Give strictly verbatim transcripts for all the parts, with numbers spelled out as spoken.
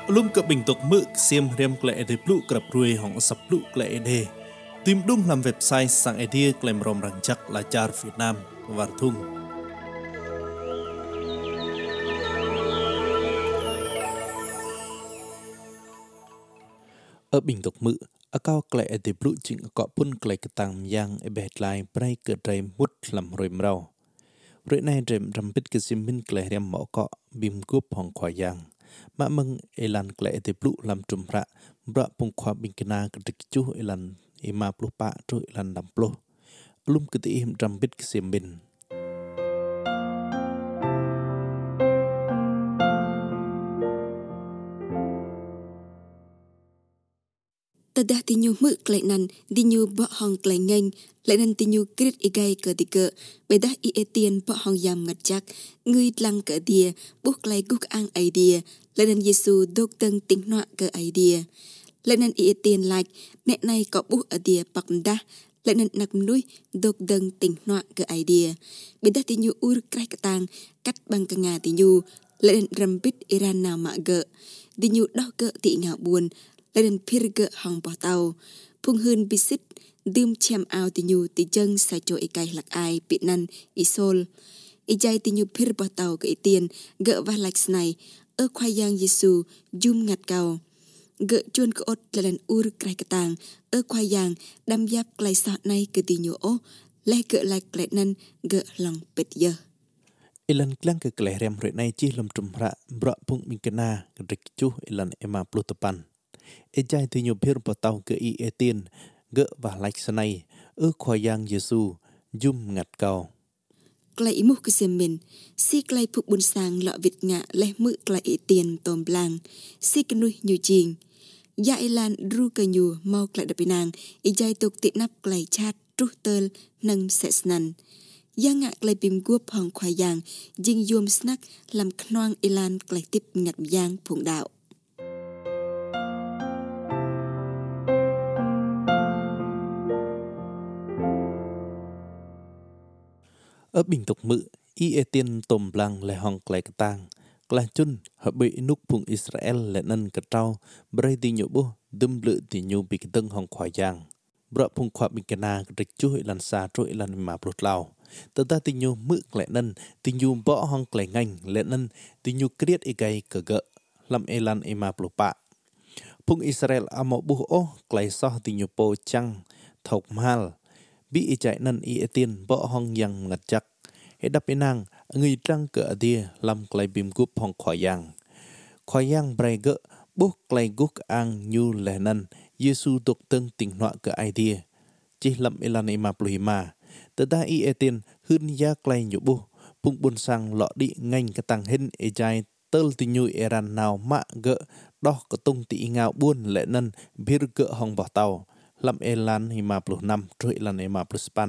Lum cập bình tục mự xiêm riêng lệ để lụ cập ruồi hỏng sập lụ lệ đề. Tìm đúng làm website sang idea claim rom răng chắc là char Việt Nam và thung. Ở bình tục mự, ở cao lệ để lụ chỉnh cọ pun lệ cái tàng giang ở bề lại pray cờ trai mút làm rồi mrau. Rồi nay rem rầm bít cái xiêm minh lệ riêng mỏ cọ bìm cúp hỏng khoa giang. Mạ mừng elan klệ te plu lam trùm rạ bra pung khoa bình kena ke chu elan ima plu pa tru elan dam plu lum ke ti ram bit sim bin Tadah tinyu mu klek nan dinyu ba hong klek ngeng lek nan tinyu krit igai ke dike bedah i etien ba hong yam ngajak ngui lang ke dia buk klek guk ang idea lek nan Yesu dok teng ting noa ke idea lek nan i etien like nek nai ko buk adia pak dah lek nan nak nui dok deng ting noa ke idea bedah tinyu ur krek ketang kat bang ke nga tinyu lek nan rambit iran na ma ge dinyu doh ke ti nga buồn lên phir gỡ hòng bỏ tàu, phung hơn bị xích, đêm chém ao thì nhu thì chân sai cho ý cài lạc ai bị năn ý sol, ý dây thì nhu phir bỏ tàu cái tiền gỡ va lạc này ở khoai giang Giêsu zoom ngặt cầu, gỡ chuôn cái ốt lên ur cái tàng ở khoai giang đâm giáp cái sọt này cái tiền nhu ô, lại gỡ lại lại năn gỡ lòng bệt giờ. Ilan klang ke kleh rem re nai chi lam trum ra bra pung min kena rik chu ilan ema plutopan. Ejai ti nyu phir pa tau ke i etien ge va like sanai ư khoa yang Yesu zum ngat kau. Klai mu ke semen si klai phuk bun sang lọ vịt ngạ leh mu klai etien tom blang si kenui nyu jing. Ya ilan ru ke nyu mau klai dapinang ejai tok ti nap klai chat tru tel nang sesnan. Ya ngạ klai bim guop hong khoa yang jing yum snack làm knoang ilan klai tip ngat yang phung đạo. Ở bình tục mự, y etien tôm blang lệ hong klei ketang, klei chun hợp bị nút phụng Israel lệ nân cật trao, bray ti nhụ bố, đâm lự ti nhụ bị cái tân hong khoai giang. Bra phụng khoa bình kena rịch chuỗi lan xa trôi lan mà bột lao. Tớ ta ti nhụ mự lệ nân, ti nhụ bỏ hong klei ngành lệ nân, ti nhụ kriết y gay cờ gợ, làm e lan e mà bột bạ. Phụng Israel amo bố ô, klei so ti nhụ po chăng, thọc mal. Bị y chạy nân y etien bỏ hong yang ngặt chắc. Hệ đáp inang, người trăng cỡ đia làm klei bim gup hong khoai yang. Khoai yang bray gỡ, bố klei guk ang nhu lè nân, Yesu tục tân tình họa cỡ idea. Chỉ lầm ilan ima pluhima. Tớ ta y etien hưn ya klei nhu bố, phung bun sang lọ đi ngành cái tăng hình e jai tơ tình nhu eran nào mạ gỡ, đo cái tung tị ngạo buôn lệ nân, bir gỡ hong bỏ tàu. Lam elan hima puluh enam trôi elan lima puluh sembilan.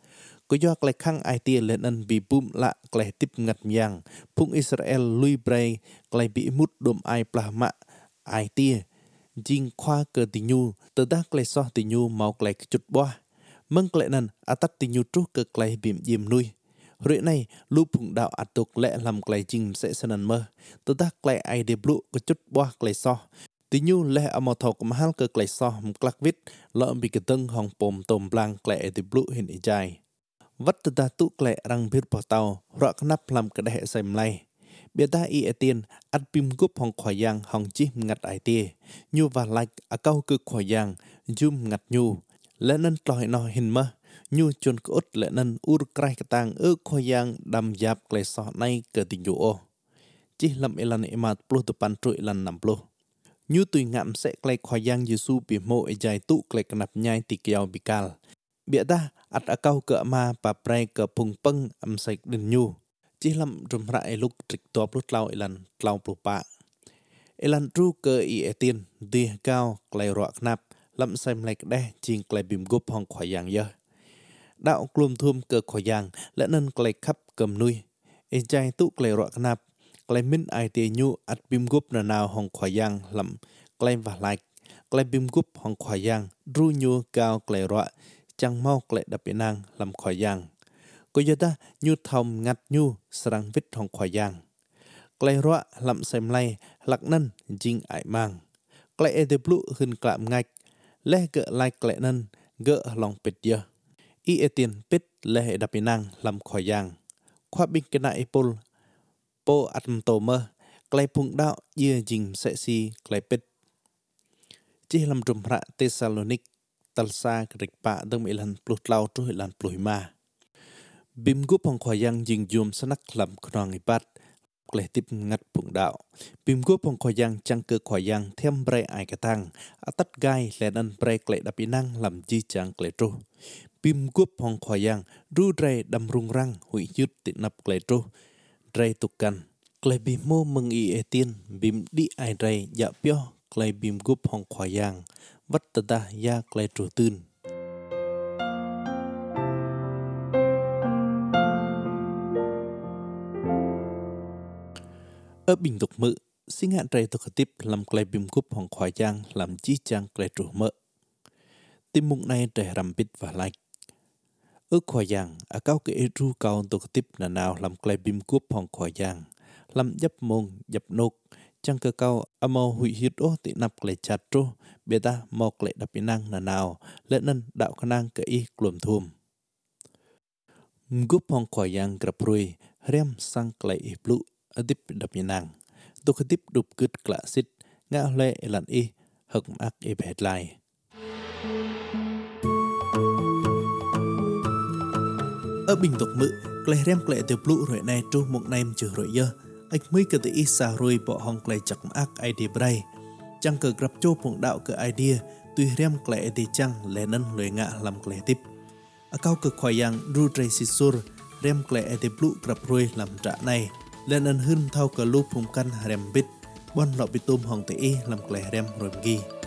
Có do klei khang idea lên ân bị bum lạ klei tip ngặt yang. Phung Israel lui bray klei bị mút đom ai plahma idea. Jing khoa cơ ti nhu tờ đa klei so ti nhu mau klei chút boa. Mâng klei nân atat ti nhu trú cơ klei bìm diêm nuôi. Rồi này lu phung đạo atuk lệ làm klei jing sẽ sân mơ. Tờ đa klei idea blu có chút boa klei so. Ti nhu leh amo thok mahal ke klei so mklak vit lo bi ke teng hong pom tom blang klei ti blu hin ijai. Vat ta tu klei rang bir po tau ro knap lam ke deh sai mlai. Bia ta i etien at pim gup hong khoai yang hong chi ngat ai ti. Nyu va like a kau ke khoai yang zum ngat nyu. Le nan tloi no hin ma. Nyu chun ko ot le nan ur krai ke tang ư khoai yang dam yap klei so nai ke ti nyu o. Chi lam elan emat plu tu pan trui lan nam plu. Như tùy ngạm sẽ klei khoai yang Yesu bị mộ e jai tu klei kanap nhai ti kiao bikal. Bia ta at akau ke ma pa prai ke phung peng am sai din nyu. Chi lam rum ra e luk trik to plut lau elan lau plu pa. Elan tru ke i etien di cao klei ro knap lam sai mlek deh jing klei bim gup hong khoai yang ye. Đạo klum thum ke khoai yang lẽ nên klei khắp cầm nuôi. E jai tu klei ro knap. Klei min ai te nyu at bim gup na nào hong khoai yang lam klei va like klei bim gup hong khoai yang ru nyu cao klei ro chang mau klei đap inang lam khoai yang ko yata nyu thom ngat nyu sarang vit hong khoai yang Klei roa lam xem lay lạc nân jing ải mang. Klei e de blu hân klạm ngạch. Leh gỡ lai klei nân gỡ lòng pit dơ. I e tiền pit leh đạp năng làm khỏi giang. Khoa binh cái nại pol. Po atom tổ mơ. Klei phung đạo dưa jing sẽ si klei pit. Chỉ làm trùm rạ Thessalonic. Talsa krik pa dâng mỹ lần pluh lau trôi lần pluh ma. Bim gup hong khỏi giang jing zoom sanak làm khonong ipat. Klei tip ngat phung đạo. Bim gup hong khỏi giang chăng cơ khỏi giang thêm bre ai cả thang. Atat gai lên ân bre klei đạp năng làm chi chang klei tru. Bim gup hong khỏi giang ru dre đâm rung răng hủy dứt tịnh nập klei tru. Dre tukan. Klei bim mô mừng y e tiên bim đi ai dre dạ pyo klei bim gup hong khỏi giang. Vắt tata ya klei tru tưn. Ở bình tục mự, sinh hạn trầy tục tiếp làm klei bim gup hong khỏi giang làm chi chang klei tru mơ. Tim mụng này trầy rằm bít và lạch. Ở khỏi giang, ở cao kể ru cao tục tiếp là nào làm klei bim gup hong khỏi giang. Làm dập mông, dập nốt, chăng cơ cao ở mô hủy hiết ô tị nạp klei chát tru. Bê ta mô klei đạp năng là nào, lệ nân đạo khả năng kể y kluam thùm. Gup hong khỏi giang grab rui, rem sang klei y blu. Ở tiếp đập năng. Tôi khá tiếp đục cứt klạ xích. Ngã lệ lần y. Hực ác y bẹt lại. Ở bình tục mự. Klei rem klei tiêu blu rồi này trú một nêm trừ rồi dơ. Ếch mới cơ tự y xa rồi bỏ hong klei chặt ác ai đi bray. Chăng cơ grab chô phụng đạo cơ idea. Tuy rem klei đi chăng lệ nân lưỡi ngạ làm klei tiếp. Ở cao cực khỏi giang ru trây xì sur. Rem klei tiêu blu grab rồi làm trả này. Lên ân hưng thao cờ lúp hùng căn rem bít. Bon lọ bị tôm hong tế y làm klei rem rồi ghi.